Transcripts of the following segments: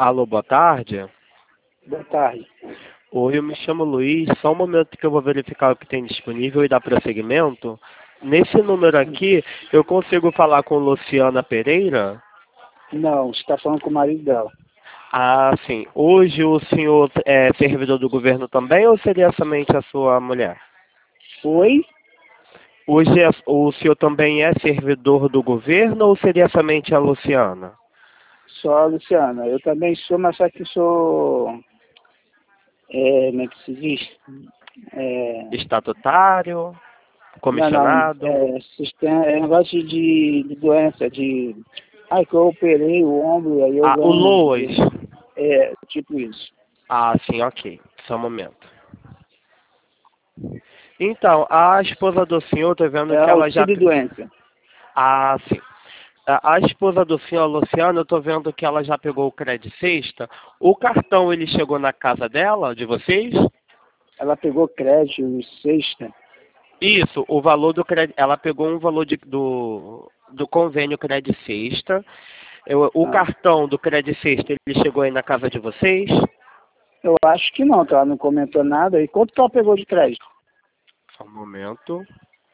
Alô, boa tarde. Boa tarde. Oi, eu me chamo Luiz. Só um momento que eu vou verificar o que tem disponível e dar prosseguimento. Nesse número aqui, eu consigo falar com Luciana Pereira? Não, você está falando com o marido dela. Ah, sim. Hoje o senhor é servidor do governo também ou seria somente a sua mulher? Oi? Hoje o senhor também é servidor do governo ou seria somente a Luciana? Sou a Luciana. Eu também sou, mas só que sou... como é que se diz? Estatutário? Não. Comissionado? É negócio de doença, de... Ai, que eu operei o ombro, aí eu Ah, o ganho... Loas. Tipo isso. Ah, sim, ok. Só um momento. Então, a esposa do senhor, tô vendo É que ela já... auxílio doença. Ah, sim. A esposa do senhor, Luciano, eu tô vendo que ela já pegou o crédito sexta. O cartão, ele chegou na casa dela, de vocês? Ela pegou crédito sexta. Isso, o valor do crédito... Ela pegou um valor do convênio crédito sexta. O Ah, cartão do crédito sexta, ele chegou aí na casa de vocês? eu acho que não, que ela não comentou nada. E quanto que ela pegou de crédito? Só um momento.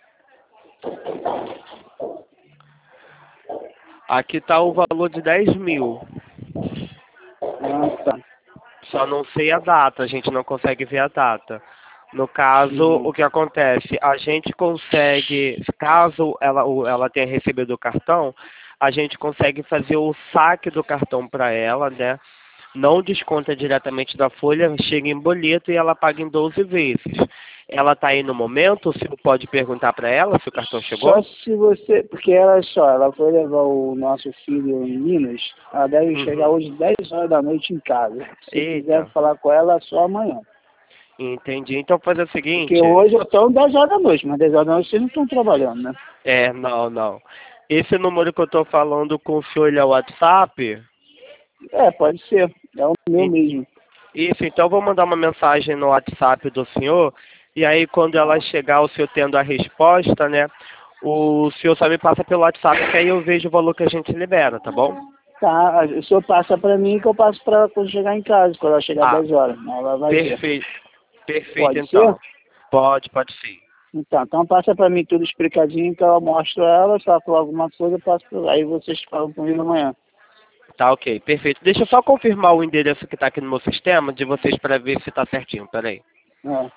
Aqui está o valor de 10 mil. Ah, tá. Só não sei a data, a gente não consegue ver a data. No caso, Uhum. o que acontece? A gente consegue, caso ela tenha recebido o cartão, a gente consegue fazer o saque do cartão para ela, né? Não desconta diretamente da folha, chega em boleto e ela paga em 12 vezes. Ela está aí no momento, o senhor pode perguntar para ela se o cartão Só chegou? se você... Porque ela foi levar o nosso filho em Minas, ela deve chegar Uhum. hoje 10 horas da noite em casa. Se quiser Eita, falar com ela, só amanhã. entendi. Então fazer o Porque seguinte, hoje eu estou 10 horas da noite, mas 10 horas da noite vocês não estão trabalhando, né? não. Esse número que eu estou falando com o senhor, ele é o WhatsApp? Pode ser. É o meu E- mesmo. Isso, então eu vou mandar uma mensagem no WhatsApp do senhor, e aí quando ela chegar, o senhor tendo a resposta, né, o senhor só me passa pelo WhatsApp, que aí eu vejo o valor que a gente libera, tá bom? Tá, o senhor passa para mim que eu passo para ela quando chegar em casa, quando ela chegar Ah, 10 horas. Ela vai ver. perfeito, perfeito Pode ser? então. Pode sim. Então passa para mim tudo explicadinho que eu mostro a ela, se ela falar alguma coisa, eu passo pra... Aí vocês falam comigo amanhã. Tá ok, perfeito. Deixa eu só confirmar o endereço que está aqui no meu sistema de vocês para ver se está certinho, peraí. É.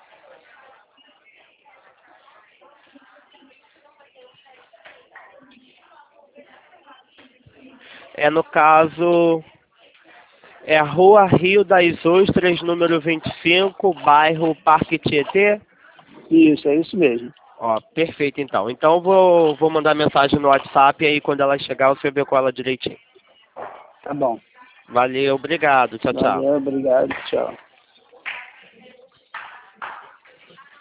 No caso, é a Rua Rio das Ostras, número 25, bairro Parque Tietê. Isso, é isso mesmo. Ó, perfeito então. Então eu vou mandar mensagem no WhatsApp e aí quando ela chegar você vê com ela direitinho. Tá bom. Valeu, obrigado. Tchau, tchau. Valeu, obrigado, tchau.